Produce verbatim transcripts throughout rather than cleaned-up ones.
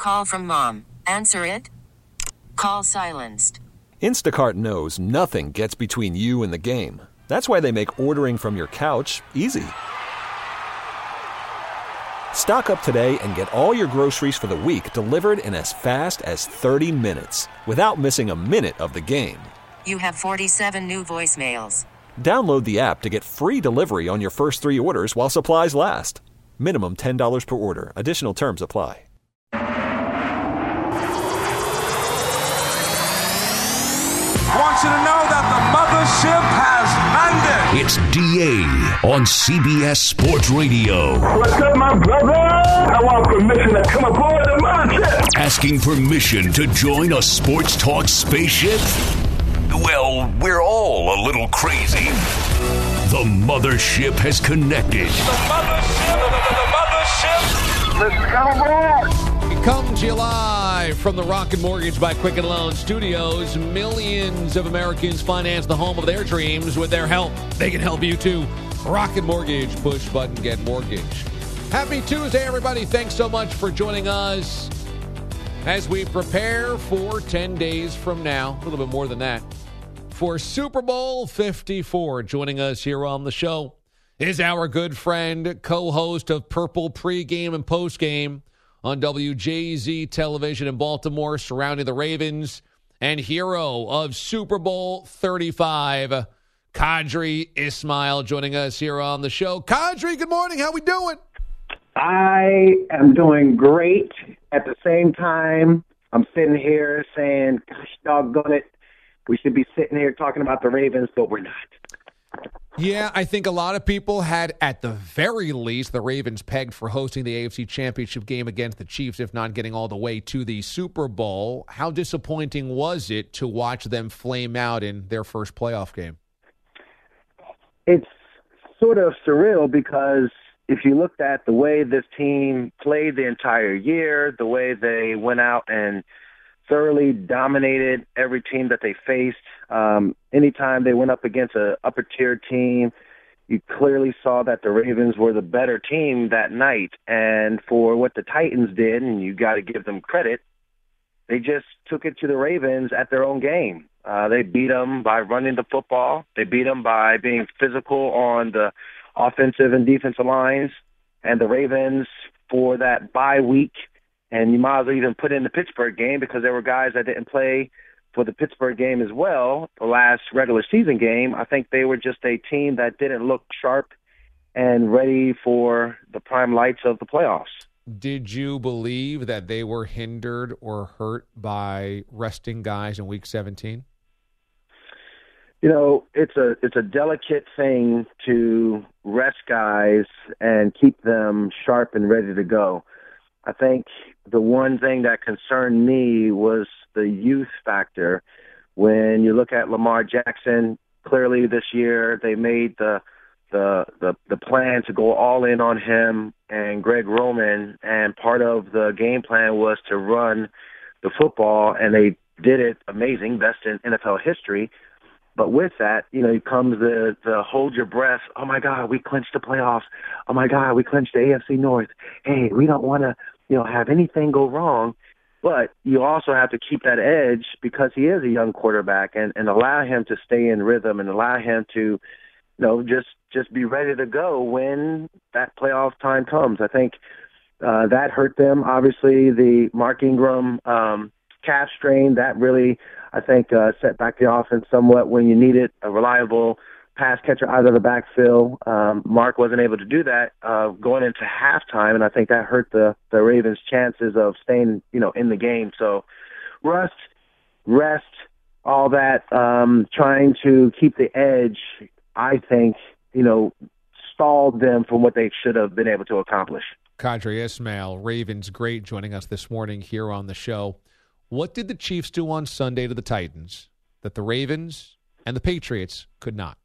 Call from mom. Answer it. Call silenced. Instacart knows nothing gets between you and the game. That's why they make ordering from your couch easy. Stock up today and get all your groceries for the week delivered in as fast as thirty minutes without missing a minute of the game. You have forty-seven new voicemails. Download the app to get free delivery on your first three orders while supplies last. Minimum ten dollars per order. Additional terms apply. I want you to know that the mothership has landed. It's D A on C B S Sports Radio. What's up, my brother? I want permission to come aboard the mothership. Asking permission to join a sports talk spaceship? Well, we're all a little crazy. The mothership has connected. The mothership, the, the, the mothership. Let's come aboard. Come to you live from the Rocket Mortgage by Quicken Loans Studios. Millions of Americans finance the home of their dreams with their help. They can help you too. Rocket Mortgage. Push button, get mortgage. Happy Tuesday, everybody. Thanks so much for joining us as we prepare for ten days from now, a little bit more than that, for Super Bowl fifty-four. Joining us here on the show is our good friend, co-host of Purple Pregame and Postgame on W J Z television in Baltimore, surrounding the Ravens, and hero of Super Bowl thirty-five, Qadry Ismail, joining us here on the show. Qadry, good morning. How we doing? I am doing great. At the same time, I'm sitting here saying, gosh, doggone it, we should be sitting here talking about the Ravens, but we're not. Yeah, I think a lot of people had, at the very least, the Ravens pegged for hosting the A F C Championship game against the Chiefs, if not getting all the way to the Super Bowl. How disappointing was it to watch them flame out in their first playoff game? It's sort of surreal because if you looked at the way this team played the entire year, the way they went out and thoroughly dominated every team that they faced. Um, anytime they went up against an upper-tier team, you clearly saw that the Ravens were the better team that night. And for what the Titans did, and you got to give them credit, they just took it to the Ravens at their own game. Uh, they beat them by running the football. They beat them by being physical on the offensive and defensive lines. And the Ravens, for that bye week, and you might as well even put in the Pittsburgh game because there were guys that didn't play for the Pittsburgh game as well, the last regular season game. I think they were just a team that didn't look sharp and ready for the prime lights of the playoffs. Did you believe that they were hindered or hurt by resting guys in Week seventeen? You know, it's a it's a delicate thing to rest guys and keep them sharp and ready to go. I think the one thing that concerned me was the youth factor. When you look at Lamar Jackson, clearly this year they made the the the, the plan to go all in on him and Greg Roman, and part of the game plan was to run the football, and they did it amazing, best in N F L history. But with that, you know, comes the, the hold your breath. Oh, my God, we clinched the playoffs. Oh, my God, we clinched the A F C North. Hey, we don't want to, you know, have anything go wrong. But you also have to keep that edge because he is a young quarterback, and, and allow him to stay in rhythm and allow him to, you know, just, just be ready to go when that playoff time comes. I think uh, that hurt them. Obviously, the Mark Ingram um, calf strain, that really, I think, uh, set back the offense somewhat when you needed a reliable pass catcher out of the backfield. Um, Mark wasn't able to do that uh, going into halftime, and I think that hurt the, the Ravens' chances of staying, you know, in the game. So rust, rest, all that, um, trying to keep the edge, I think, you know, stalled them from what they should have been able to accomplish. Qadry Ismail, Ravens great, joining us this morning here on the show. What did the Chiefs do on Sunday to the Titans that the Ravens and the Patriots could not?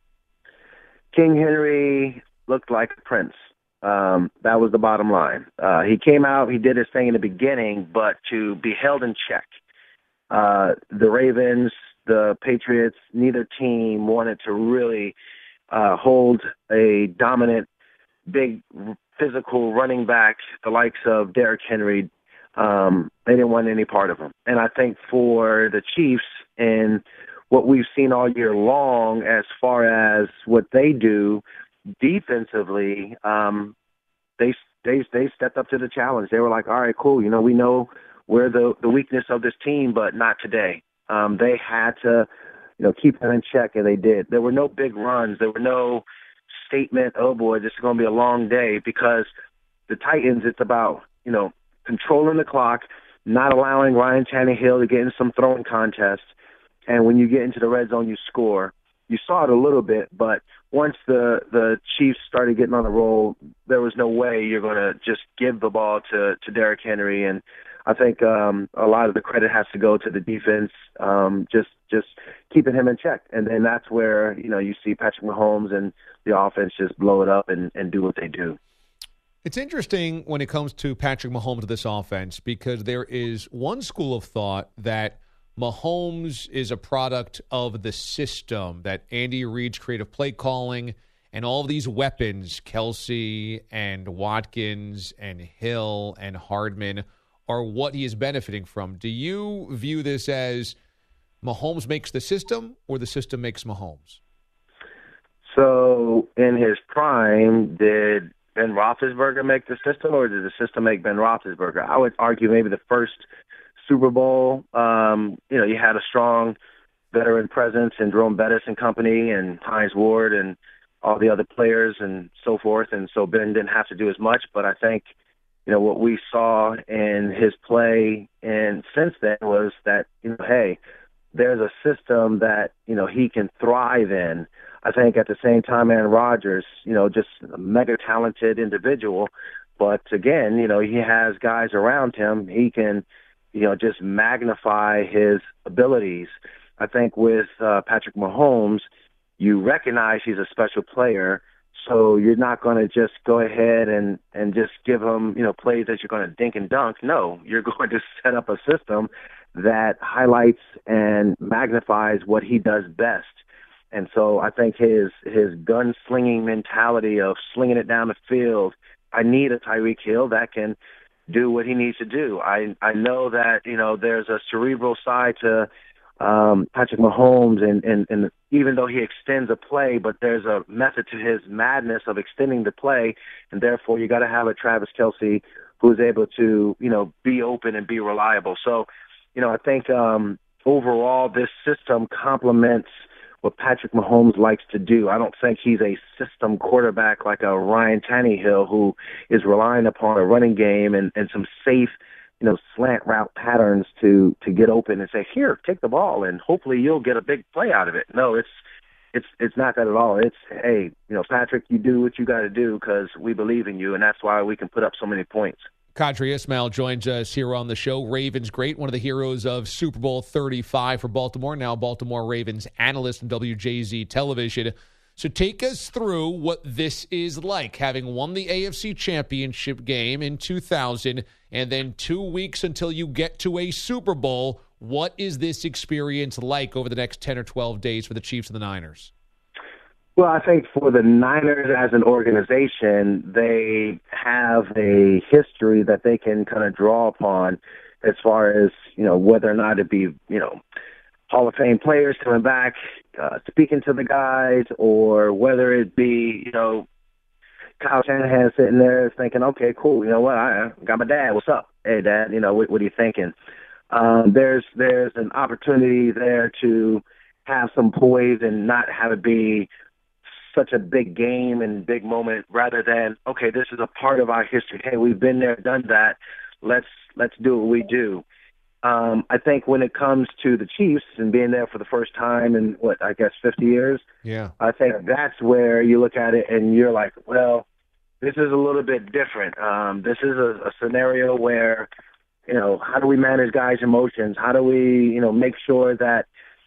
King Henry looked like a prince. Um, that was the bottom line. Uh, he came out, he did his thing in the beginning, but to be held in check. Uh, the Ravens, the Patriots, neither team wanted to really uh, hold a dominant, big, physical running back, the likes of Derrick Henry, um, they didn't want any part of him. And I think for the Chiefs and what we've seen all year long as far as what they do defensively, um, they they they stepped up to the challenge. They were like, all right, cool. You know, we know we're the, the weakness of this team, but not today. Um, they had to, you know, keep them in check, and they did. There were no big runs. There were no statement, oh, boy, this is going to be a long day, because the Titans, it's about, you know, controlling the clock, not allowing Ryan Tannehill to get in some throwing contests. And when you get into the red zone, you score. You saw it a little bit, but once the, the Chiefs started getting on the roll, there was no way you're going to just give the ball to, to Derrick Henry. And I think um, a lot of the credit has to go to the defense, um, just just keeping him in check. And then that's where, you know, you see Patrick Mahomes and the offense just blow it up and, and do what they do. It's interesting when it comes to Patrick Mahomes, this offense, because there is one school of thought that Mahomes is a product of the system, that Andy Reid's creative play calling and all of these weapons, Kelsey and Watkins and Hill and Hardman, are what he is benefiting from. Do you view this as Mahomes makes the system, or the system makes Mahomes? So in his prime, did Ben Roethlisberger make the system, or did the system make Ben Roethlisberger? I would argue maybe the first Super Bowl, um, you know, you had a strong veteran presence in Jerome Bettis and company and Hines Ward and all the other players and so forth. And so Ben didn't have to do as much. But I think, you know, what we saw in his play and since then was that, you know, hey, there's a system that, you know, he can thrive in. I think at the same time, Aaron Rodgers, you know, just a mega talented individual. But again, you know, he has guys around him. He can, you know, just magnify his abilities. I think with uh, Patrick Mahomes, you recognize he's a special player, so you're not going to just go ahead and, and just give him, you know, plays that you're going to dink and dunk. No, you're going to set up a system that highlights and magnifies what he does best. And so I think his his gun-slinging mentality of slinging it down the field, I need a Tyreek Hill that can do what he needs to do. I I know that, you know, there's a cerebral side to um, Patrick Mahomes, and, and, and even though he extends a play, but there's a method to his madness of extending the play, and therefore you got to have a Travis Kelce who's able to, you know, be open and be reliable. So, you know, I think um, overall this system complements what Patrick Mahomes likes to do. I don't think he's a system quarterback like a Ryan Tannehill who is relying upon a running game and, and some safe, you know, slant route patterns to, to get open and say, here, take the ball, and hopefully you'll get a big play out of it. No, it's it's it's not that at all. It's, hey, you know, Patrick, you do what you got to do because we believe in you, and that's why we can put up so many points. Qadry Ismail joins us here on the show. Ravens great, one of the heroes of Super Bowl thirty-five for Baltimore, now Baltimore Ravens analyst on W J Z television. So take us through what this is like, having won the A F C Championship game in two thousand, and then two weeks until you get to a Super Bowl. What is this experience like over the next ten or twelve days for the Chiefs and the Niners? Well, I think for the Niners as an organization, they have a history that they can kind of draw upon as far as, you know, whether or not it be, you know, Hall of Fame players coming back, uh, speaking to the guys, or whether it be, you know, Kyle Shanahan sitting there thinking, okay, cool, you know what, I got my dad, what's up? Hey, Dad, you know, what, what are you thinking? Um, there's there's an opportunity there to have some poise and not have it be such a big game and big moment, rather than, okay, this is a part of our history. Hey, we've been there, done that. Let's let's do what we do. Um, I think when it comes to the Chiefs and being there for the first time in, what, I guess fifty years, yeah, I think that's where you look at it and you're like, well, this is a little bit different. Um, this is a, a scenario where, you know, how do we manage guys' emotions? How do we, you know, make sure that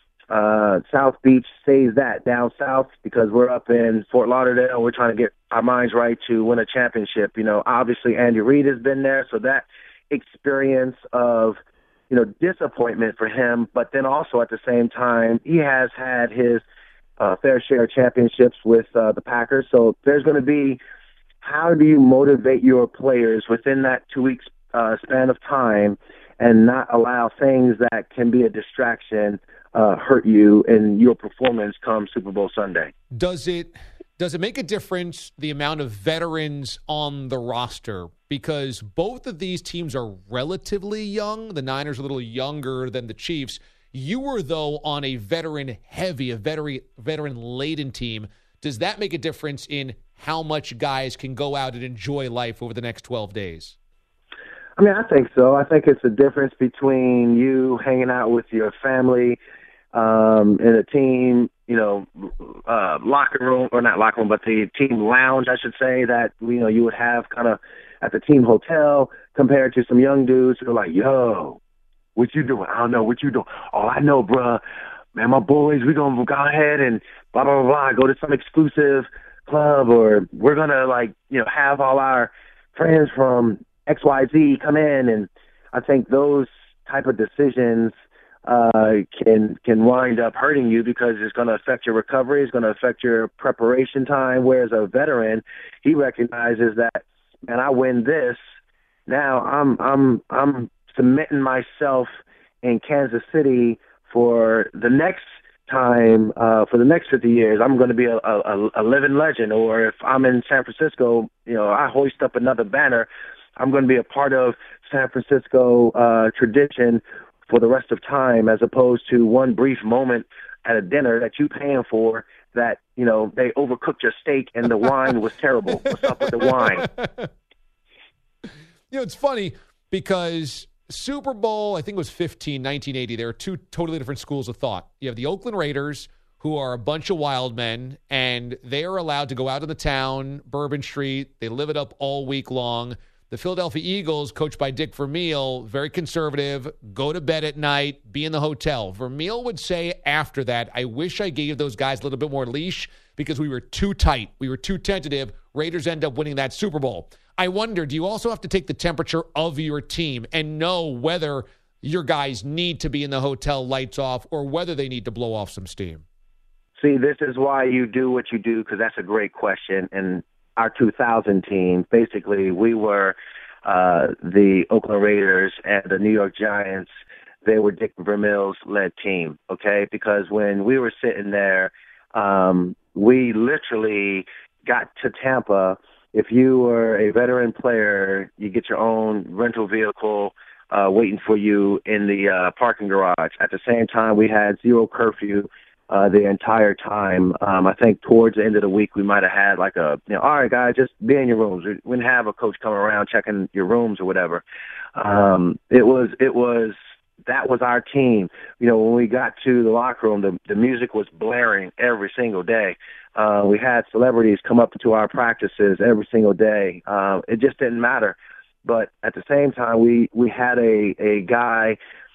Uh, South Beach says that down south, because we're up in Fort Lauderdale. We're trying to get our minds right to win a championship. You know, obviously Andy Reid has been there, so that experience of, you know, disappointment for him, but then also at the same time, he has had his uh, fair share of championships with uh, the Packers. So there's going to be, how do you motivate your players within that two weeks uh, span of time and not allow things that can be a distraction uh, hurt you in your performance come Super Bowl Sunday. Does it does it make a difference, the amount of veterans on the roster? Because both of these teams are relatively young. The Niners are a little younger than the Chiefs. You were, though, on a veteran-heavy, a veteran, veteran-laden team. Does that make a difference in how much guys can go out and enjoy life over the next twelve days? I mean, I think so. I think it's a difference between you hanging out with your family um, in a team, you know, uh, locker room, or not locker room, but the team lounge, I should say, that, you know, you would have kind of at the team hotel, compared to some young dudes who are like, yo, what you doing? I don't know. What you doing? Oh, I know, bruh. Man, my boys, we're going to go ahead and blah, blah, blah, blah, go to some exclusive club, or we're going to, like, you know, have all our friends from X Y Z come in. And I think those type of decisions uh, can can wind up hurting you, because it's going to affect your recovery. It's going to affect your preparation time. Whereas a veteran, he recognizes that, man, I win this. Now I'm I'm I'm submitting myself in Kansas City for the next time, uh, for the next fifty years. I'm going to be a, a, a living legend. Or if I'm in San Francisco, you know, I hoist up another banner, I'm going to be a part of San Francisco uh, tradition for the rest of time, as opposed to one brief moment at a dinner that you paying for that, you know, they overcooked your steak and the wine was terrible. What's up with the wine? You know, it's funny because Super Bowl, I think it was fifteen, nineteen eighty, there are two totally different schools of thought. You have the Oakland Raiders, who are a bunch of wild men, and they are allowed to go out in the town, Bourbon Street. They live it up all week long. The Philadelphia Eagles, coached by Dick Vermeil, very conservative, go to bed at night, be in the hotel. Vermeil would say after that, I wish I gave those guys a little bit more leash because we were too tight. We were too tentative. Raiders end up winning that Super Bowl. I wonder, do you also have to take the temperature of your team and know whether your guys need to be in the hotel lights off or whether they need to blow off some steam? See, this is why you do what you do, because that's a great question. And our two thousand team, basically, we were uh, the Oakland Raiders and the New York Giants. They were Dick Vermeil's led team, okay? Because when we were sitting there, um, we literally got to Tampa. If you were a veteran player, you get your own rental vehicle uh, waiting for you in the uh, parking garage. At the same time, we had zero curfew uh, the entire time. Um, I think towards the end of the week, we might have had like a, you know, all right, guys, just be in your rooms. We didn't have a coach coming around checking your rooms or whatever. Um, it was, it was, that was our team. You know, when we got to the locker room, the, the music was blaring every single day. Uh, we had celebrities come up to our practices every single day. Uh, it just didn't matter. But at the same time, we, we had a, a guy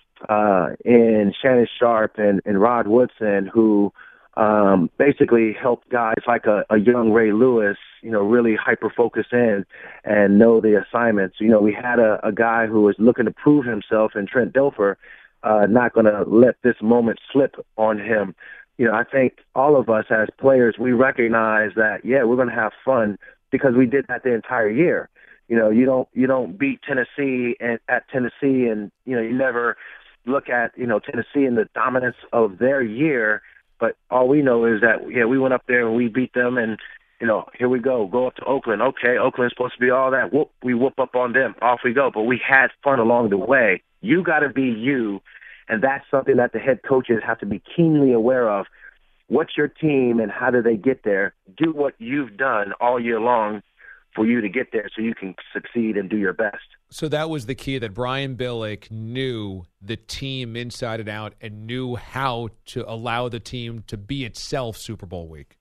uh, in Shannon Sharp and, and Rod Woodson who um, basically helped guys like a, a young Ray Lewis, you know, really hyper-focus in and know the assignments. You know, we had a, a guy who was looking to prove himself in Trent Dilfer, uh, not going to let this moment slip on him. You know, I think all of us as players, we recognize that, yeah, we're going to have fun because we did that the entire year. You know, you don't you don't beat Tennessee and, at Tennessee and, you know, you never look at, you know, Tennessee and the dominance of their year. But all we know is that, yeah, we went up there and we beat them and, you know, here we go, go up to Oakland. Okay, Oakland's supposed to be all that. Whoop, we whoop up on them. Off we go. But we had fun along the way. You got to be you. And that's something that the head coaches have to be keenly aware of. What's your team and how do they get there? Do what you've done all year long for you to get there so you can succeed and do your best. So that was the key, that Brian Billick knew the team inside and out and knew how to allow the team to be itself Super Bowl week.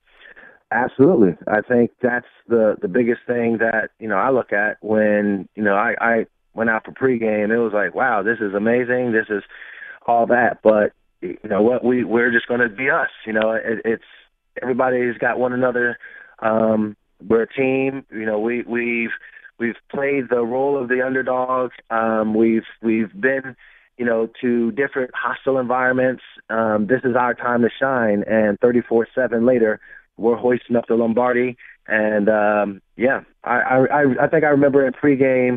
Absolutely. I think that's the, the biggest thing that, you know, I look at when, you know, I, I went out for pregame. It was like, wow, this is amazing. This is all that. But, you know what, we, we're just going to be us. You know, it, it's everybody's got one another. Um, we're a team. You know, we, we've we've played the role of the underdog. Um, we've we've been, you know, to different hostile environments. Um, this is our time to shine. And thirty-four seven later, we're hoisting up the Lombardi. And, um, yeah, I, I, I think I remember in pregame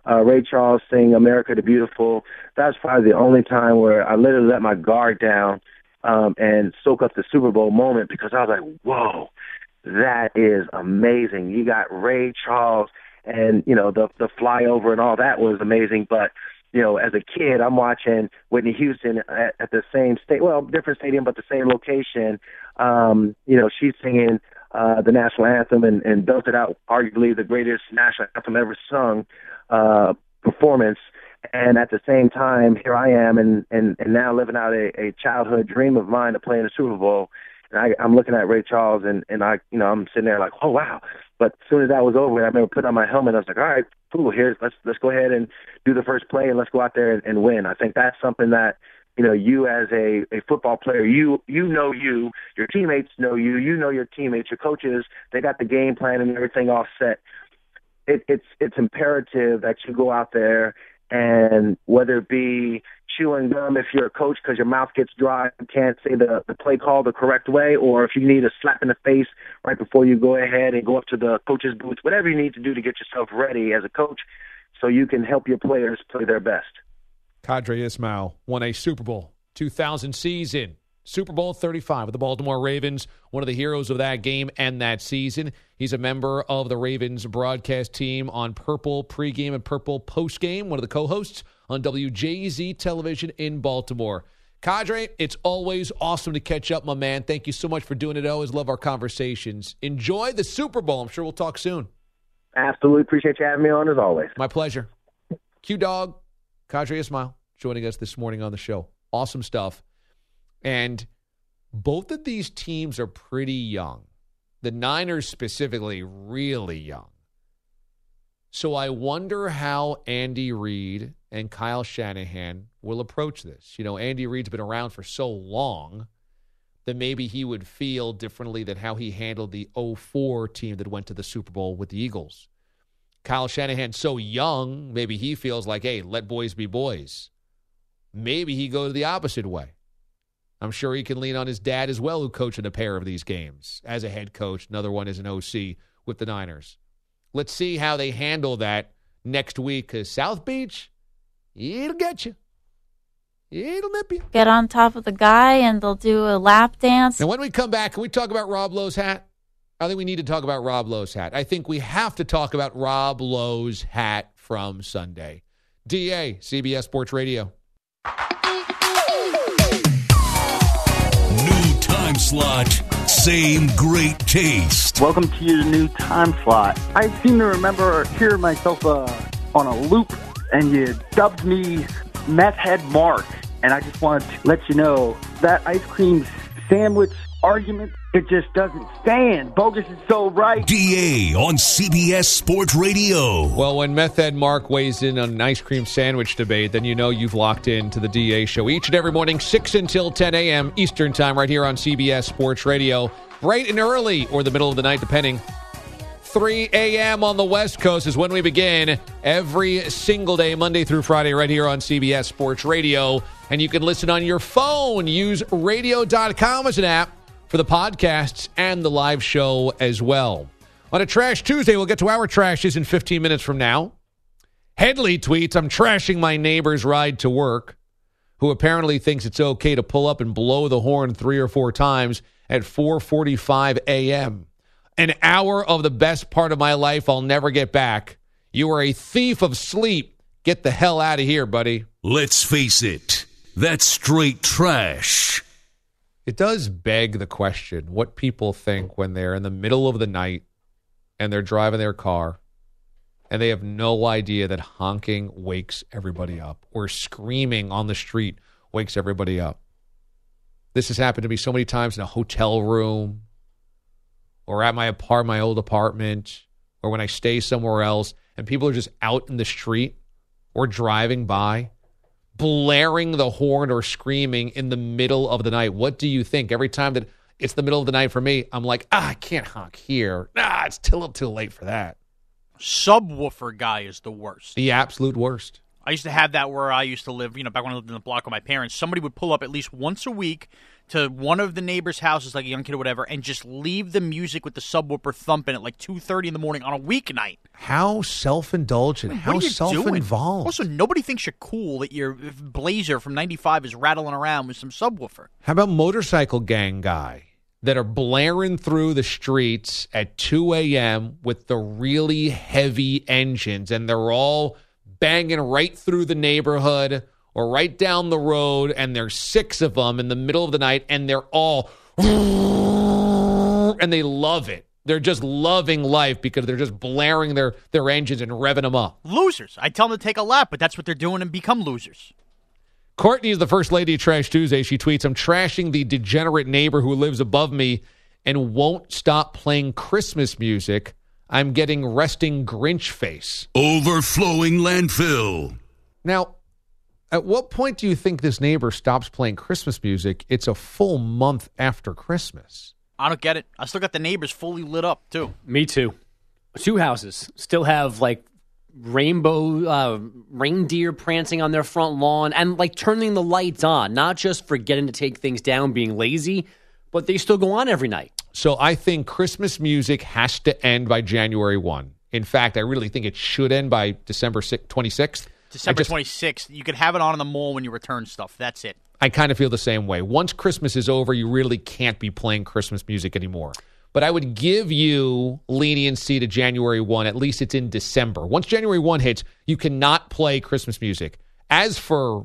uh, Ray Charles sing America the Beautiful. That was probably the only time where I literally let my guard down um, and soak up the Super Bowl moment, because I was like, whoa, that is amazing. You got Ray Charles, and, you know, the the flyover and all that was amazing. But, you know, as a kid, I'm watching Whitney Houston at, at the same state, well, different stadium, but the same location. Um, you know, she's singing uh, the national anthem and, and belted out arguably the greatest national anthem ever sung uh, performance. And at the same time, here I am, and, and, and now living out a, a childhood dream of mine to play in the Super Bowl. And I, I'm looking at Ray Charles, and, and I, you know, I'm sitting there like, oh wow. But as soon as that was over, I remember putting on my helmet. I was like, all right, cool. Here's let's let's go ahead and do the first play, and let's go out there and, and win. I think that's something that, you know, you as a, a football player, you you know you, your teammates know you, you know your teammates, your coaches. They got the game plan and everything all set. It, it's it's imperative that you go out there, and whether it be chewing gum if you're a coach because your mouth gets dry and can't say the, the play call the correct way, or if you need a slap in the face right before you go ahead and go up to the coach's booth, whatever you need to do to get yourself ready as a coach so you can help your players play their best. Qadry Ismail won a Super Bowl two thousand season. Super Bowl thirty-five with the Baltimore Ravens, one of the heroes of that game and that season. He's a member of the Ravens broadcast team on Purple pregame and Purple postgame, one of the co-hosts on W J Z television in Baltimore. Qadry, it's always awesome to catch up, my man. Thank you so much for doing it. I always love our conversations. Enjoy the Super Bowl. I'm sure we'll talk soon. Absolutely. Appreciate you having me on as always. My pleasure. Q-Dog, Qadry Ismail, joining us this morning on the show. Awesome stuff. And both of these teams are pretty young. The Niners specifically, really young. So I wonder how Andy Reid and Kyle Shanahan will approach this. You know, Andy Reid's been around for so long that maybe he would feel differently than how he handled the oh four team that went to the Super Bowl with the Eagles. Kyle Shanahan's so young, maybe he feels like, hey, let boys be boys. Maybe he goes the opposite way. I'm sure he can lean on his dad as well, who coached in a pair of these games as a head coach. Another one as an O C with the Niners. Let's see how they handle that next week, because South Beach, it'll get you. It'll nip you. Get on top of the guy, and they'll do a lap dance. And when we come back, can we talk about Rob Lowe's hat? I think we need to talk about Rob Lowe's hat. I think we have to talk about Rob Lowe's hat from Sunday. D A, C B S Sports Radio. New time slot, same great taste. Welcome to your new time slot. I seem to remember hearing myself uh, on a loop, and you dubbed me Meth Head Mark. And I just wanted to let you know that ice cream sandwich argument, it just doesn't stand. Bogus is so right. D A on C B S Sports Radio. Well, when Meth Head Mark weighs in on an ice cream sandwich debate, then you know you've locked into the D A show each and every morning, six until ten a.m. Eastern Time, right here on C B S Sports Radio. Bright and early, or the middle of the night, depending. three a.m. on the West Coast is when we begin every single day, Monday through Friday, right here on C B S Sports Radio. And you can listen on your phone. Use radio dot com as an app for the podcasts and the live show as well. On a Trash Tuesday, we'll get to our trashes in fifteen minutes from now. Headley tweets, I'm trashing my neighbor's ride to work, who apparently thinks it's okay to pull up and blow the horn three or four times at four forty-five a.m. An hour of the best part of my life I'll never get back. You are a thief of sleep. Get the hell out of here, buddy. Let's face it, that's straight trash. It does beg the question what people think when they're in the middle of the night and they're driving their car and they have no idea that honking wakes everybody up or screaming on the street wakes everybody up. This has happened to me so many times in a hotel room or at my apart, my old apartment, or when I stay somewhere else and people are just out in the street or driving by, blaring the horn or screaming in the middle of the night. What do you think? Every time that it's the middle of the night for me, I'm like, ah, I can't honk here. Ah, it's too, too late for that. Subwoofer guy is the worst. The absolute worst. I used to have that where I used to live, you know, back when I lived in the block with my parents. Somebody would pull up at least once a week to one of the neighbors' houses, like a young kid or whatever, and just leave the music with the subwoofer thumping at like two thirty in the morning on a weeknight. How self-indulgent. How self-involved. Doing? Also, nobody thinks you're cool that your Blazer from ninety-five is rattling around with some subwoofer. How about motorcycle gang guy that are blaring through the streets at two a.m. with the really heavy engines, and they're all banging right through the neighborhood or right down the road, and there's six of them in the middle of the night, and they're all, and they love it. They're just loving life because they're just blaring their, their engines and revving them up. Losers. I tell them to take a lap, but that's what they're doing and become losers. Courtney is the first lady of Trash Tuesday. She tweets, I'm trashing the degenerate neighbor who lives above me and won't stop playing Christmas music. I'm getting resting Grinch face. Overflowing landfill. Now, at what point do you think this neighbor stops playing Christmas music? It's a full month after Christmas. I don't get it. I still got the neighbors fully lit up, too. Me too. Two houses still have, like, rainbow uh, reindeer prancing on their front lawn and, like, turning the lights on, not just forgetting to take things down, being lazy, but they still go on every night. So I think Christmas music has to end by January first. In fact, I really think it should end by December twenty-sixth. December just, twenty-sixth. You could have it on in the mall when you return stuff. That's it. I kind of feel the same way. Once Christmas is over, you really can't be playing Christmas music anymore. But I would give you leniency to January first. At least it's in December. Once January first hits, you cannot play Christmas music. As for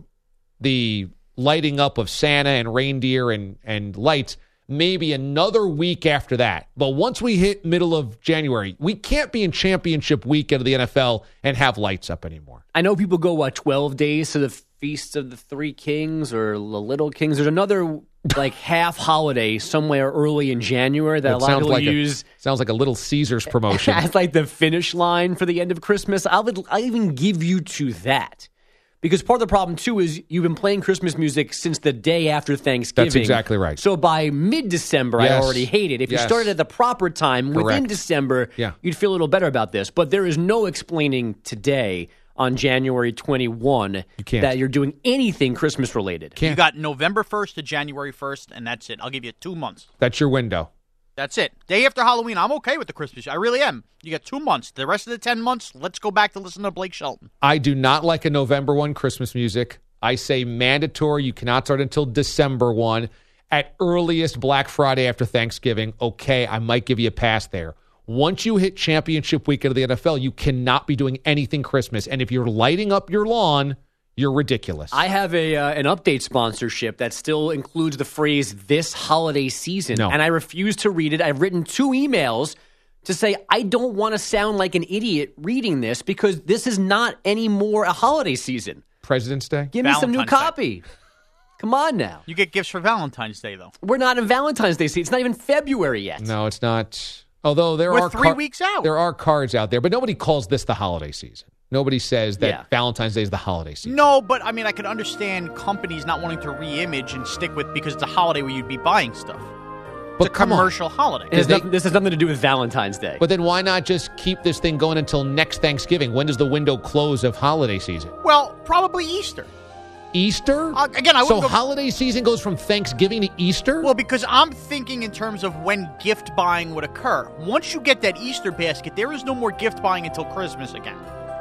the lighting up of Santa and reindeer and, and lights, maybe another week after that. But once we hit middle of January, we can't be in championship weekend of the N F L and have lights up anymore. I know people go, what, twelve days to the Feast of the Three Kings or the Little Kings. There's another, like, half holiday somewhere early in January that, that a lot of people like use. A, sounds like a Little Caesars promotion. As like the finish line for the end of Christmas. I would, I'll even give you to that. Because part of the problem, too, is you've been playing Christmas music since the day after Thanksgiving. That's exactly right. So by mid-December, yes. I already hate it. If yes. you started at the proper time, Correct. within December, yeah. you'd feel a little better about this. But there is no explaining today on January twenty-first you that you're doing anything Christmas-related. Can't. You got November first to January first, and that's it. I'll give you two months. That's your window. That's it. Day after Halloween, I'm okay with the Christmas. I really am. You got two months. The rest of the ten months, let's go back to listen to Blake Shelton. I do not like a November first Christmas music. I say mandatory. You cannot start until December first. At earliest, Black Friday after Thanksgiving. Okay, I might give you a pass there. Once you hit championship weekend of the N F L, you cannot be doing anything Christmas. And if you're lighting up your lawn, you're ridiculous. I have a uh, an update sponsorship that still includes the phrase this holiday season, no. and I refuse to read it. I've written two emails to say I don't want to sound like an idiot reading this because this is not anymore a holiday season. President's Day? Give me some new Valentine's copy. Day. Come on now. You get gifts for Valentine's Day, though. We're not in Valentine's Day season. It's not even February yet. No, it's not. Although there We're are three car- weeks out. There are cards out there, but nobody calls this the holiday season. Nobody says that Yeah. Valentine's Day is the holiday season. No, but I mean, I could understand companies not wanting to re-image and stick with because it's a holiday where you'd be buying stuff. But It's a come on. commercial holiday. It has they- nothing- this has nothing to do with Valentine's Day. But then why not just keep this thing going until next Thanksgiving? When does the window close of holiday season? Well, probably Easter. Easter? Uh, again, I So wouldn't go- holiday season goes from Thanksgiving to Easter? Well, because I'm thinking in terms of when gift buying would occur. Once you get that Easter basket, there is no more gift buying until Christmas again.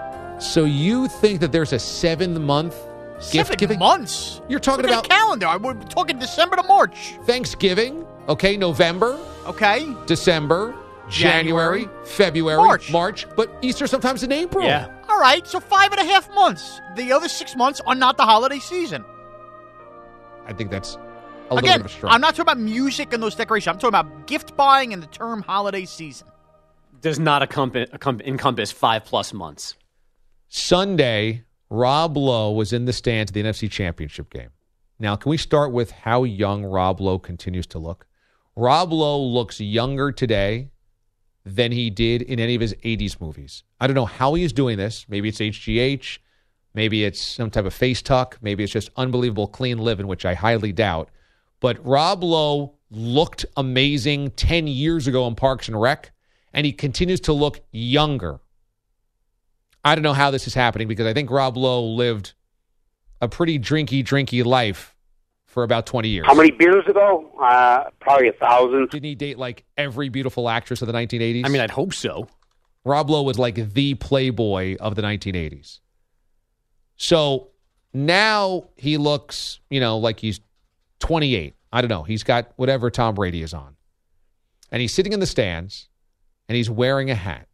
So you think that there's a seven-month gift Seven giving? months? You're talking Look at about the calendar. I- We're talking December to March. Thanksgiving, okay, November, Okay? December, January, January, February, March. March, but Easter sometimes in April. Yeah. All right, so five and a half months. The other six months are not the holiday season. I think that's a little Again, bit of a stretch. I'm not talking about music and those decorations. I'm talking about gift buying and the term holiday season. Does not accomp- accomp- encompass five plus months. Sunday, Rob Lowe was in the stands at the N F C Championship game. Now, can we start with how young Rob Lowe continues to look? Rob Lowe looks younger today than he did in any of his eighties movies. I don't know how he is doing this. Maybe it's H G H. Maybe it's some type of face tuck. Maybe it's just unbelievable clean living, which I highly doubt. But Rob Lowe looked amazing ten years ago in Parks and Rec, and he continues to look younger. I don't know how this is happening because I think Rob Lowe lived a pretty drinky, drinky life for about twenty years. How many beers ago? Uh, probably a thousand. Didn't he date like every beautiful actress of the nineteen eighties? I mean, I'd hope so. Rob Lowe was like the playboy of the nineteen eighties. So now he looks, you know, like he's twenty-eight. I don't know. He's got whatever Tom Brady is on. And he's sitting in the stands, and he's wearing a hat.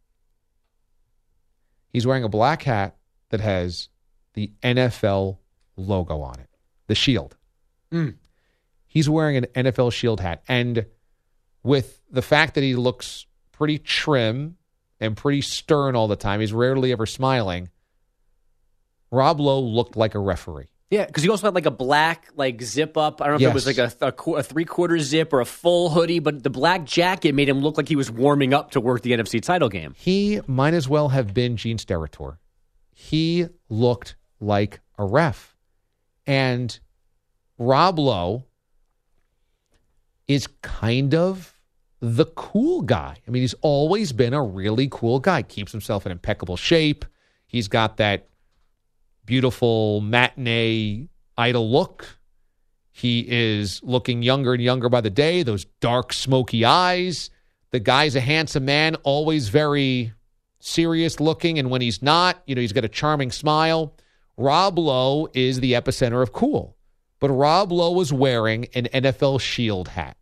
He's wearing a black hat that has the N F L logo on it, the shield. Mm. He's wearing an N F L shield hat. And with the fact that he looks pretty trim and pretty stern all the time, he's rarely ever smiling, Rob Lowe looked like a referee. Yeah, because he also had like a black like zip up. I don't know Yes. if it was like a, a, qu- a three quarter zip or a full hoodie, but the black jacket made him look like he was warming up to work the N F C title game. He might as well have been Gene Steratore. He looked like a ref. And Rob Lowe is kind of the cool guy. I mean, he's always been a really cool guy. Keeps himself in impeccable shape. He's got that beautiful matinee idol look. He is looking younger and younger by the day. Those dark, smoky eyes. The guy's a handsome man, always very serious looking. And when he's not, you know, he's got a charming smile. Rob Lowe is the epicenter of cool. But Rob Lowe was wearing an N F L shield hat.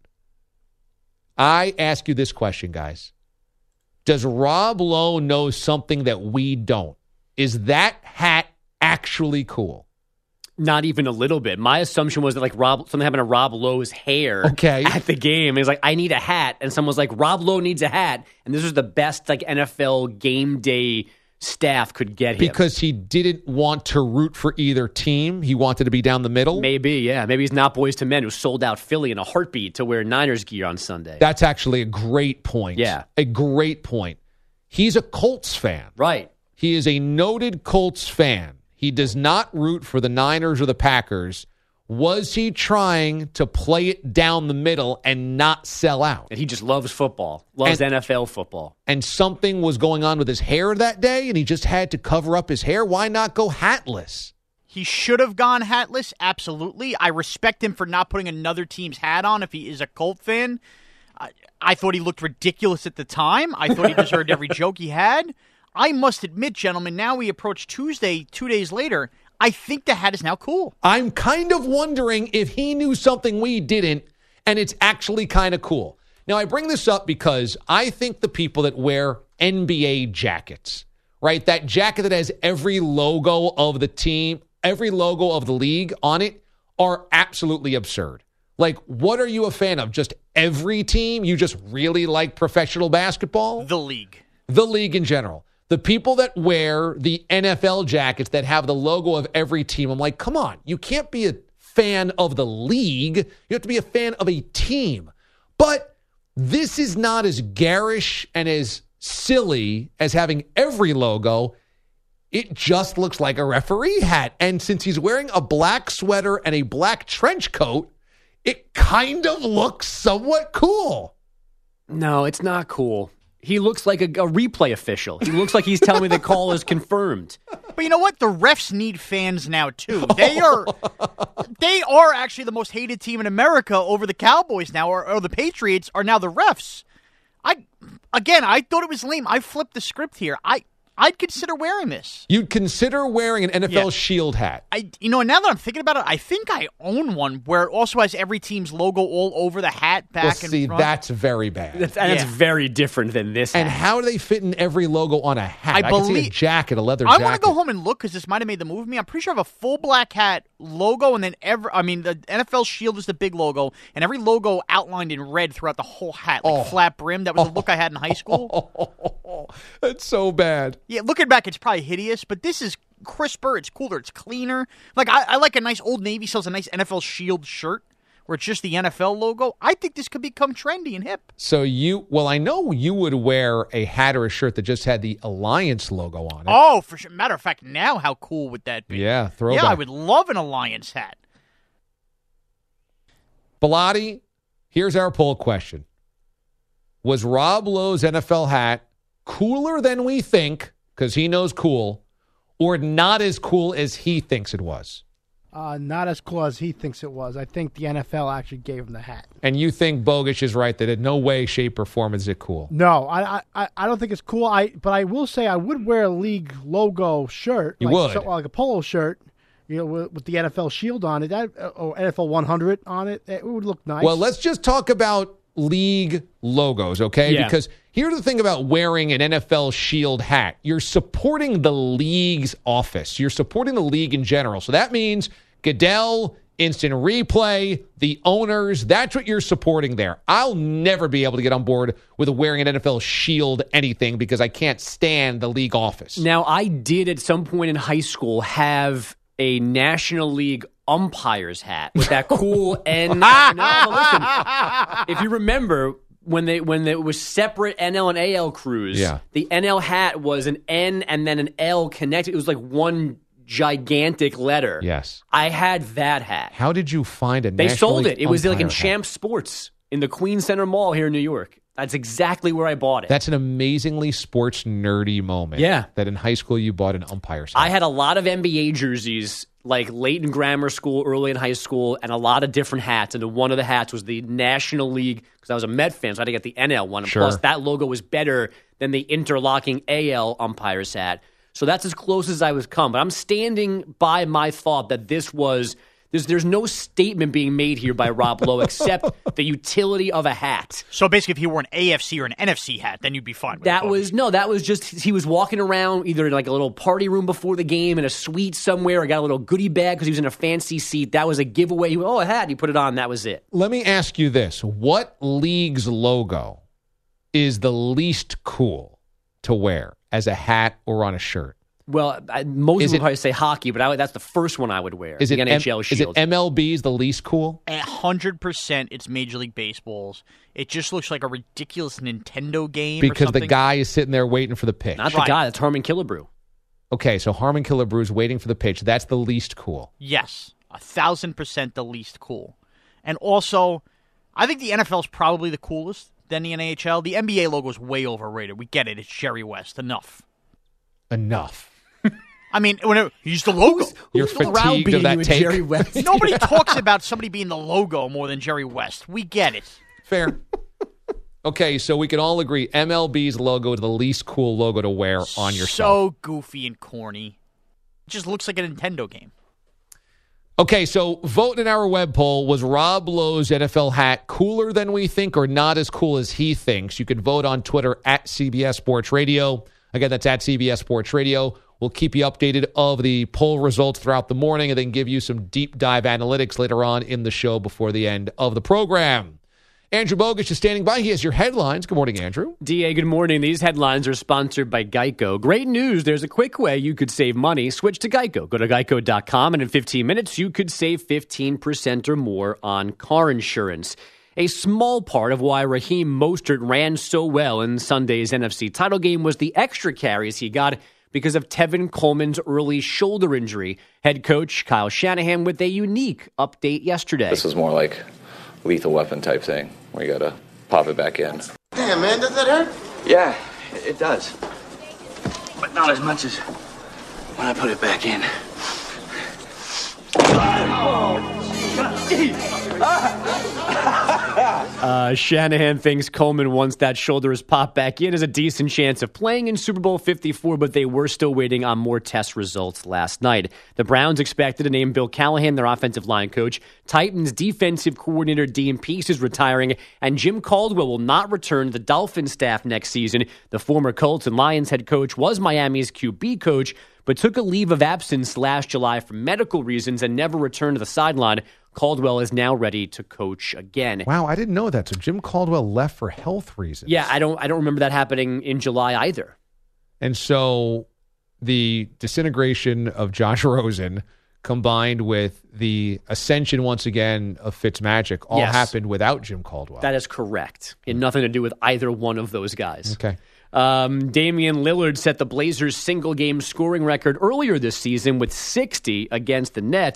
I ask you this question, guys. Does Rob Lowe know something that we don't? Is that hat actually cool? Not even a little bit. My assumption was that like Rob, something happened to Rob Lowe's hair okay. at the game. He's like, I need a hat. And someone was like, Rob Lowe needs a hat. And this was the best like N F L game day staff could get him. Because he didn't want to root for either team. He wanted to be down the middle. Maybe, yeah. Maybe he's not Boys to Men who sold out Philly in a heartbeat to wear Niners gear on Sunday. That's actually a great point. Yeah. A great point. He's a Colts fan. Right. He is a noted Colts fan. He does not root for the Niners or the Packers. Was he trying to play it down the middle and not sell out? And he just loves football, loves and, N F L football. And something was going on with his hair that day, and he just had to cover up his hair. Why not go hatless? He should have gone hatless, absolutely. I respect him for not putting another team's hat on if he is a Colt fan. I, I thought he looked ridiculous at the time. I thought he deserved every joke he had. I must admit, gentlemen, now we approach Tuesday, two days later, I think the hat is now cool. I'm kind of wondering if he knew something we didn't, and it's actually kind of cool. Now, I bring this up because I think the people that wear N B A jackets, right, that jacket that has every logo of the team, every logo of the league on it, are absolutely absurd. Like, what are you a fan of? Just every team? You just really like professional basketball? The league. The league in general. The people that wear the N F L jackets that have the logo of every team, I'm like, come on, you can't be a fan of the league. You have to be a fan of a team. But this is not as garish and as silly as having every logo. It just looks like a referee hat. And since he's wearing a black sweater and a black trench coat, it kind of looks somewhat cool. No, it's not cool. He looks like a, a replay official. He looks like he's telling me the call is confirmed. But you know what? The refs need fans now, too. They are they are actually the most hated team in America over the Cowboys now, or, or the Patriots are now the refs. I Again, I thought it was lame. I flipped the script here. I, I'd consider wearing this. You'd consider wearing an N F L Yeah. shield hat. I, you know, now that I'm thinking about it, I think I own one where it also has every team's logo all over the hat, back Well, and see, front. that's very bad. That's, and it's Yeah. very different than this And hat. how do they fit in every logo on a hat? I I, can see a believe- jacket, a leather I jacket. want to go home and look because this might have made the move of me. I'm pretty sure I have a full black hat logo, and then every, I mean, the N F L shield is the big logo, and every logo outlined in red throughout the whole hat, like Oh. flat brim. That was the look I had in high school. That's so bad. Yeah, looking back, it's probably hideous, but this is crisper, it's cooler, it's cleaner. Like, I, I like a nice Old Navy sells a nice N F L shield shirt where it's just the N F L logo. I think this could become trendy and hip. So you, well, I know you would wear a hat or a shirt that just had the Alliance logo on it. Oh, for sure. Matter of fact, now how cool would that be? Yeah, throwback. Yeah, I would love an Alliance hat. Bilotti, here's our poll question. Was Rob Lowe's N F L hat cooler than we think, because he knows cool, or not as cool as he thinks it was? Uh, not as cool as he thinks it was. I think the N F L actually gave him the hat. And you think Bogusch is right that in no way, shape, or form is it cool? No, I I, I don't think it's cool. I But I will say I would wear a league logo shirt. You like, would? So, like a polo shirt, you know, with, with the N F L shield on it, that, or N F L one hundred on it. It would look nice. Well, let's just talk about league logos, okay? Yeah. Because here's the thing about wearing an N F L shield hat. You're supporting the league's office. You're supporting the league in general. So that means Goodell, Instant Replay, the owners. That's what you're supporting there. I'll never be able to get on board with wearing an N F L shield anything because I can't stand the league office. Now, I did at some point in high school have a National League umpires hat with that cool N. no, listen, if you remember when they when it was separate N L and A L crews, Yeah. the N L hat was an N and then an L connected. It was like one gigantic letter. Yes. I had that hat. How did you find a They National sold League it. It was like in umpire hat? Champ Sports in the Queen Center Mall here in New York. That's exactly where I bought it. That's an amazingly sports nerdy moment. Yeah. That in high school you bought an umpire hat. I had a lot of N B A jerseys, like late in grammar school, early in high school, and a lot of different hats. And one of the hats was the National League, because I was a Met fan, so I had to get the N L one. And Sure. plus, that logo was better than the interlocking A L umpire's hat. So that's as close as I was come. But I'm standing by my thought that this was... There's, there's no statement being made here by Rob Lowe except the utility of a hat. So basically, if he wore an A F C or an N F C hat, then you'd be fine with That it. was no, that was just he was walking around either in like a little party room before the game in a suite somewhere. I got a little goodie bag because he was in a fancy seat. That was a giveaway. He went, oh, a hat. He put it on. That was it. Let me ask you this. What league's logo is the least cool to wear as a hat or on a shirt? Well, I, most Is people it- probably say hockey, but I, that's the first one I would wear. Is it, the N H L M- is shield? it M L B's the least cool? A hundred percent, it's Major League Baseball's. It just looks like a ridiculous Nintendo game. or Because something. the guy is sitting there waiting for the pitch. Not the Right. guy. That's Harmon Killebrew. Okay, so Harmon Killebrew's waiting for the pitch. That's the least cool. Yes, a thousand percent the least cool. And also, I think the N F L is probably the coolest. Then the N H L. The N B A logo is way overrated. We get it. It's Jerry West. Enough. Enough. I mean, when it, he's the logo. You're fatigued of that take. Nobody talks about somebody being the logo more than Jerry West. We get it. Fair. Okay, so we can all agree M L B's logo is the least cool logo to wear on yourself. So goofy and corny. It just looks like a Nintendo game. Okay, so vote in our web poll. Was Rob Lowe's N F L hat cooler than we think or not as cool as he thinks? You can vote on Twitter at C B S Sports Radio. Again, that's at C B S Sports Radio. We'll keep you updated of the poll results throughout the morning and then give you some deep dive analytics later on in the show before the end of the program. Andrew Bogusch is standing by. He has your headlines. Good morning, Andrew. D A, good morning. These headlines are sponsored by Geico. Great news. There's a quick way you could save money. Switch to Geico. Go to geico dot com, and in fifteen minutes, you could save fifteen percent or more on car insurance. A small part of why Raheem Mostert ran so well in Sunday's N F C title game was the extra carries he got because of Tevin Coleman's early shoulder injury. Head coach Kyle Shanahan with a unique update yesterday. This was more like lethal weapon type thing, where you gotta pop it back in. Damn, man, does that hurt? Yeah, it does. But not as much as when I put it back in. Uh, Shanahan thinks Coleman, once that shoulder is popped back in, has a decent chance of playing in Super Bowl fifty-four, but they were still waiting on more test results last night. The Browns expected to name Bill Callahan their offensive line coach. Titans defensive coordinator Dean Pease is retiring, and Jim Caldwell will not return to the Dolphins staff next season. The former Colts and Lions head coach was Miami's Q B coach, but took a leave of absence last July for medical reasons and never returned to the sideline. Caldwell is now ready to coach again. Wow, I didn't know that. So Jim Caldwell left for health reasons. Yeah, I don't I don't remember that happening in July either. And so the disintegration of Josh Rosen combined with the ascension once again of Fitzmagic all Yes. happened without Jim Caldwell. That is correct. It had nothing to do with either one of those guys. Okay. Um, Damian Lillard set the Blazers' single-game scoring record earlier this season with sixty against the Nets.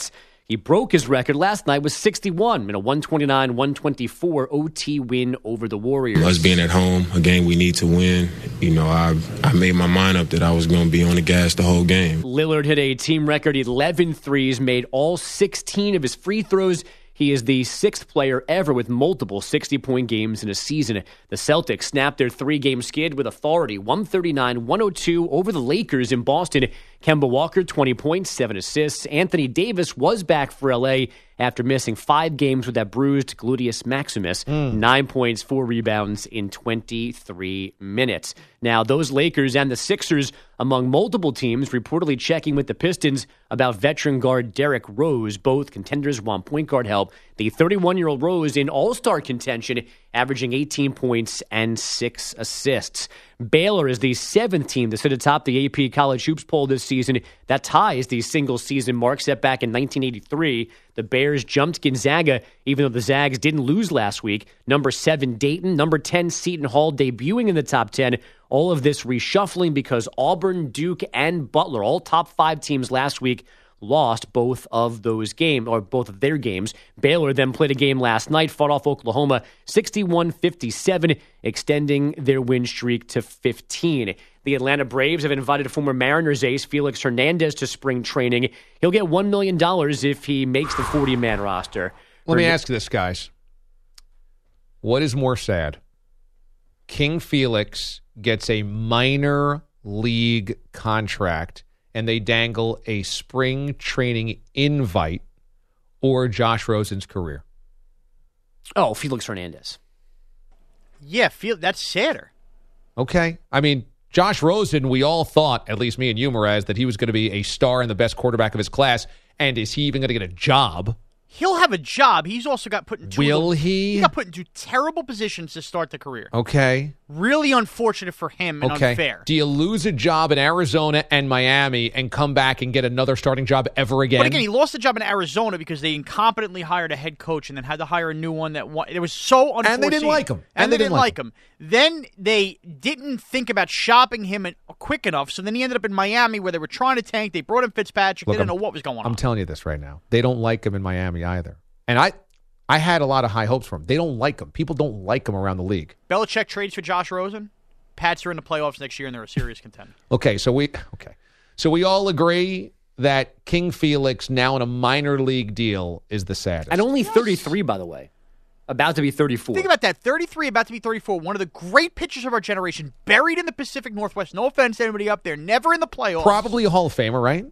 He broke his record last night with sixty-one in a one twenty-nine one twenty-four O T win over the Warriors. Us being at home, a game we need to win, you know, I I made my mind up that I was going to be on the gas the whole game. Lillard hit a team record eleven threes, made all sixteen of his free throws. He is the sixth player ever with multiple sixty-point games in a season. The Celtics snapped their three-game skid with authority, one thirty-nine one oh two over the Lakers in Boston. Kemba Walker, twenty points, seven assists. Anthony Davis was back for L A after missing five games with that bruised gluteus maximus. Mm. Nine points, four rebounds in twenty-three minutes. Now, those Lakers and the Sixers, among multiple teams, reportedly checking with the Pistons about veteran guard Derrick Rose. Both contenders want point guard help. The thirty-one-year-old Rose in all-star contention, averaging eighteen points and six assists. Baylor is the seventh team to sit atop the A P College Hoops poll this season. That ties the single-season mark set back in nineteen eighty-three. The Bears jumped Gonzaga, even though the Zags didn't lose last week. Number seven, Dayton. Number ten, Seton Hall, debuting in the top ten. All of this reshuffling because Auburn, Duke, and Butler, all top five teams last week, lost both of those games, or both of their games. Baylor then played a game last night, fought off Oklahoma sixty-one fifty-seven, extending their win streak to fifteen. The Atlanta Braves have invited former Mariners ace Felix Hernandez to spring training. He'll get one million dollars if he makes the forty-man roster. Let me ask this, guys. What is more sad? King Felix gets a minor league contract and they dangle a spring training invite, or Josh Rosen's career? Oh, Felix Hernandez. Yeah, feel that's sadder. Okay. I mean, Josh Rosen, we all thought, at least me and you, Mraz, that he was going to be a star and the best quarterback of his class. And is he even going to get a job? He'll have a job. He's also got put in two Will little, he? He got put into terrible positions to start the career. Okay. Really unfortunate for him and okay. unfair. Do you lose a job in Arizona and Miami and come back and get another starting job ever again? But again, he lost the job in Arizona because they incompetently hired a head coach and then had to hire a new one that won. It was so unforeseen. And they didn't like him. And, and they, they didn't like him. him. Then they didn't think about shopping him quick enough, so then he ended up in Miami where they were trying to tank. They brought in Fitzpatrick. Look, they didn't I'm, know what was going on. I'm telling you this right now. They don't like him in Miami either. And I I had a lot of high hopes for him. They don't like him. People don't like him around the league. Belichick trades for Josh Rosen. Pats are in the playoffs next year, and they're a serious contender. Okay, so we okay, so we all agree that King Felix, now in a minor league deal, is the saddest. And only thirty-three, by the way. About to be thirty-four. Think about that. thirty-three, about to be thirty-four. One of the great pitchers of our generation, buried in the Pacific Northwest. No offense to anybody up there. Never in the playoffs. Probably a Hall of Famer, right?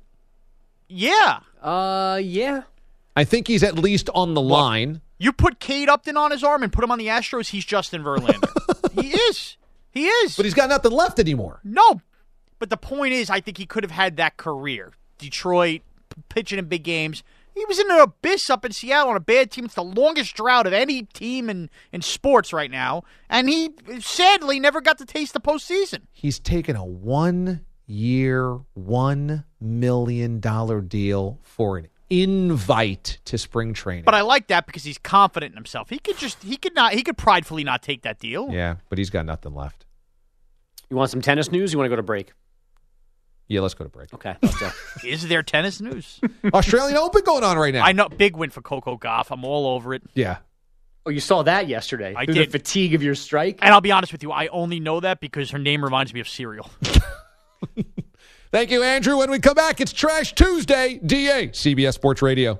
Yeah. Uh, yeah. I think he's at least on the Look, line. You put Cade Upton on his arm and put him on the Astros, he's Justin Verlander. He is. He is. But he's got nothing left anymore. No. But the point is, I think he could have had that career. Detroit, pitching in big games. He was in an abyss up in Seattle on a bad team. It's the longest drought of any team in, in sports right now. And he, sadly, never got to taste the postseason. He's taken a one-year, one million dollars deal for an invite to spring training. But I like that because he's confident in himself. He could just, he could not, he could pridefully not take that deal. Yeah, but he's got nothing left. You want some tennis news? You want to go to break? Yeah, let's go to break. Okay, let's go. Is there tennis news? Australian Open going on right now. I know, big win for Coco Gauff. I'm all over it. Yeah. Oh, you saw that yesterday. I Through did. the fatigue of your strike? And I'll be honest with you, I only know that because her name reminds me of cereal. Thank you, Andrew. When we come back, it's Trash Tuesday. D A, C B S Sports Radio.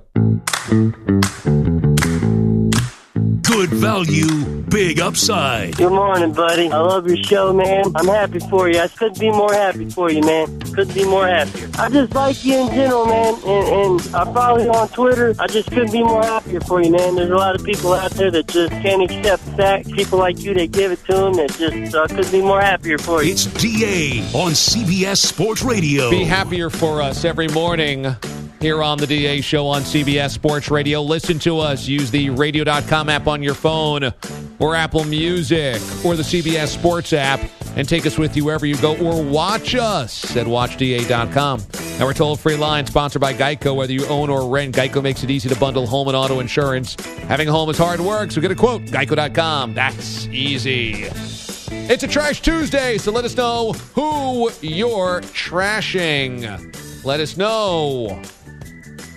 Good value, big upside. Good morning, buddy. I love your show, man. I'm happy for you. I couldn't be more happy for you, man. Couldn't be more happier. I just like you in general, man, and, and I follow you on Twitter. I just couldn't be more happier for you, man. There's a lot of people out there that just can't accept facts. People like you, they give it to them. That just uh, couldn't be more happier for you. It's D A on C B S Sports Radio. Be happier for us every morning here on the D A Show on C B S Sports Radio. Listen to us. Use the radio dot com app on your phone or Apple Music or the C B S Sports app and take us with you wherever you go, or watch us at watch D A dot com. Our toll-free line sponsored by Geico. Whether you own or rent, Geico makes it easy to bundle home and auto insurance. Having a home is hard work, so get a quote. Geico dot com. That's easy. It's a Trash Tuesday, so let us know who you're trashing. Let us know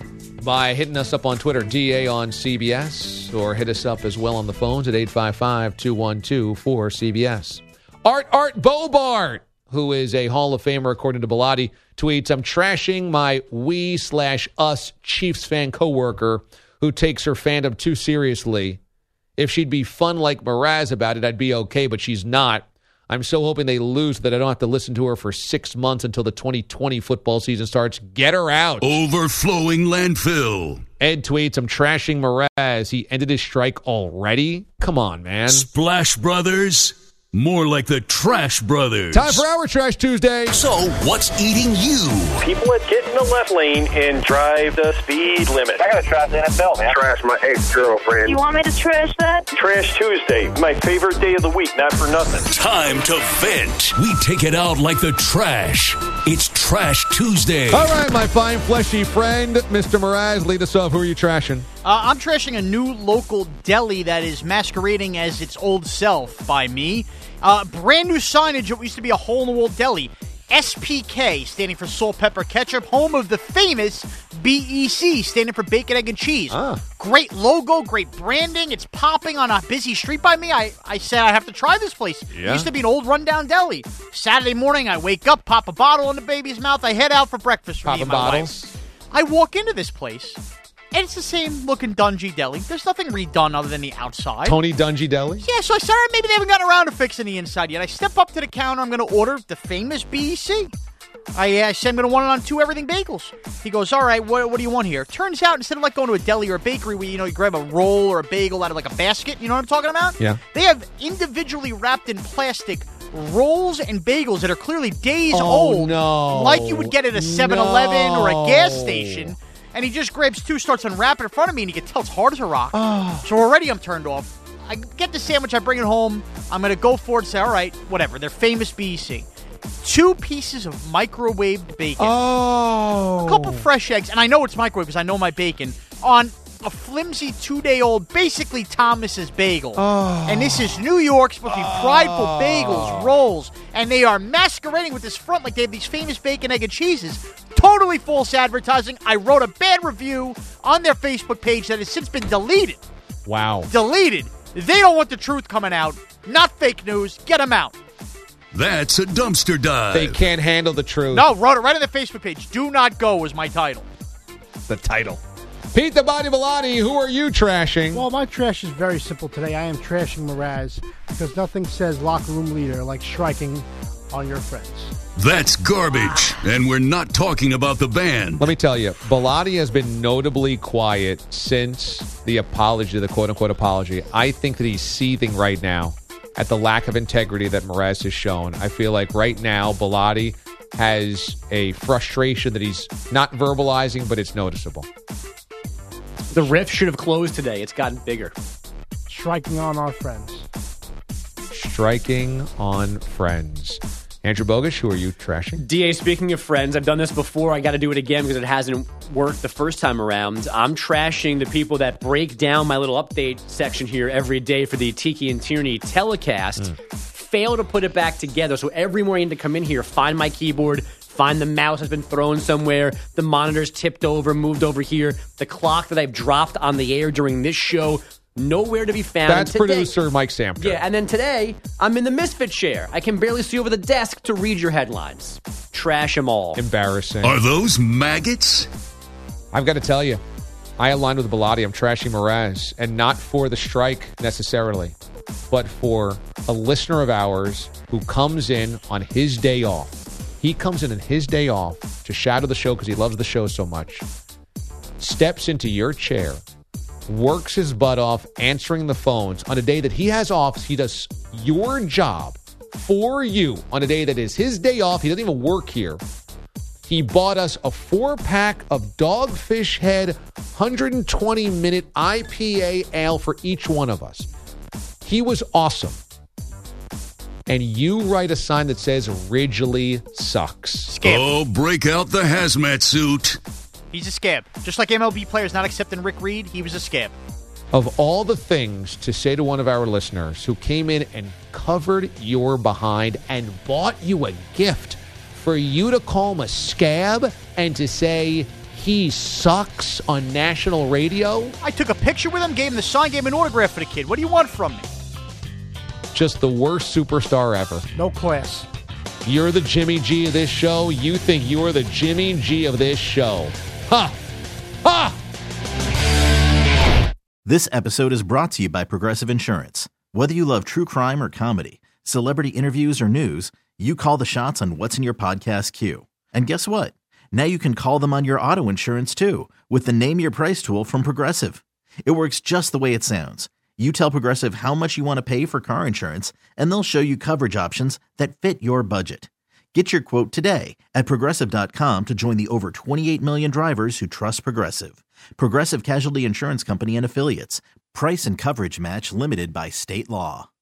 by hitting us up on Twitter, D A on C B S, or hit us up as well on the phones at eight five five, two one two, four C B S. Art Art Bobart, who is a Hall of Famer according to Bilotti, tweets, I'm trashing my we slash us Chiefs fan coworker who takes her fandom too seriously. If she'd be fun like Mraz about it, I'd be okay, but she's not. I'm so hoping they lose that I don't have to listen to her for six months until the twenty twenty football season starts. Get her out. Overflowing landfill. Ed tweets, I'm trashing Mraz. He ended his strike already? Come on, man. Splash Brothers. More like the Trash Brothers. Time for our Trash Tuesday. So, what's eating you? People that get in the left lane and drive the speed limit. I gotta trash the N F L, man. Trash my ex-girlfriend. You want me to trash that? Trash Tuesday, my favorite day of the week, not for nothing. Time to vent. We take it out like the trash. It's Trash Tuesday. All right, my fine fleshy friend, Mister Mraz, lead us off. Who are you trashing? Uh, I'm trashing a new local deli that is masquerading as its old self by me. Uh, brand new signage. It used to be a hole-in-the-wall deli. S P K, standing for salt, pepper, ketchup, home of the famous B E C, standing for bacon, egg, and cheese. Ah. Great logo, great branding. It's popping on a busy street by me. I, I said I have to try this place. Yeah. It used to be an old rundown deli. Saturday morning, I wake up, pop a bottle in the baby's mouth. I head out for breakfast for me Popping and my bottles. wife. I walk into this place, and it's the same looking Dungy deli. There's nothing redone other than the outside. Tony Dungy Deli? Yeah, so I said, all right, maybe they haven't gotten around to fixing the inside yet. I step up to the counter. I'm going to order the famous B E C. I, uh, said I'm going to want it on two everything bagels. He goes, all right, what, what do you want here? Turns out, instead of like going to a deli or a bakery where, you know, you grab a roll or a bagel out of like a basket, you know what I'm talking about? Yeah. They have individually wrapped in plastic rolls and bagels that are clearly days Oh, old. no. Like you would get at a seven eleven No. or a gas station. And he just grabs two, starts unwrapping in front of me, and you can tell it's hard as a rock. Oh. So already I'm turned off. I get the sandwich, I bring it home. I'm going to go for it and say, all right, whatever. They're famous B E C. Two pieces of microwaved bacon. Oh. A couple fresh eggs. And I know it's microwave because I know my bacon. On a flimsy two-day-old, basically Thomas's bagel. Oh. And this is New York, supposed to be prideful Oh. bagels, rolls. And they are masquerading with this front like they have these famous bacon, egg, and cheeses. Totally false advertising. I wrote a bad review on their Facebook page that has since been deleted. Wow. Deleted. They don't want the truth coming out. Not fake news. Get them out. That's a dumpster dive. They can't handle the truth. No, wrote it right on the Facebook page. Do not go was my title. The title. Pete the Body Bilotti, who are you trashing? Well, my trash is very simple today. I am trashing Mraz because nothing says locker room leader like striking on your friends. That's garbage, and we're not talking about the band. Let me tell you, Bilotti has been notably quiet since the apology, the quote-unquote apology. I think that he's seething right now at the lack of integrity that Mraz has shown. I feel like right now, Bilotti has a frustration that he's not verbalizing, but it's noticeable. The rift should have closed today. It's gotten bigger. Striking on our friends. Striking on friends. Andrew Bogish, who are you trashing? D A, speaking of friends, I've done this before. I got to do it again because it hasn't worked the first time around. I'm trashing the people that break down my little update section here every day for the Tiki and Tierney telecast. Mm. Fail to put it back together. So every morning I need to come in here, find my keyboard, find the mouse has been thrown somewhere, the monitor's tipped over, moved over here, the clock that I've dropped on the air during this show, nowhere to be found. That's today, producer Mike Samter. Yeah, and then today, I'm in the misfit chair. I can barely see over the desk to read your headlines. Trash them all. Embarrassing. Are those maggots? I've got to tell you, I aligned with Bilotti. I'm trashing Mraz, and not for the strike necessarily, but for a listener of ours who comes in on his day off. He comes in on his day off to shadow the show because he loves the show so much, steps into your chair, works his butt off answering the phones on a day that he has off. He does your job for you on a day that is his day off. He doesn't even work here. He bought us a four-pack of Dogfish Head one hundred twenty minute I P A ale for each one of us. He was awesome. And you write a sign that says Ridgely sucks. Scam. Oh, break out the hazmat suit. He's a scab. Just like M L B players not accepting Rick Reed, he was a scab. Of all the things to say to one of our listeners who came in and covered your behind and bought you a gift, for you to call him a scab and to say he sucks on national radio? I took a picture with him, gave him the sign, gave him an autograph for the kid. What do you want from me? Just the worst superstar ever. No class. You're the Jimmy G of this show. You think you're the Jimmy G of this show. Ha! Ha! This episode is brought to you by Progressive Insurance. Whether you love true crime or comedy, celebrity interviews or news, you call the shots on what's in your podcast queue. And guess what? Now you can call them on your auto insurance too with the Name Your Price tool from Progressive. It works just the way it sounds. You tell Progressive how much you want to pay for car insurance, and they'll show you coverage options that fit your budget. Get your quote today at Progressive dot com to join the over twenty-eight million drivers who trust Progressive. Progressive Casualty Insurance Company and Affiliates. Price and coverage match limited by state law.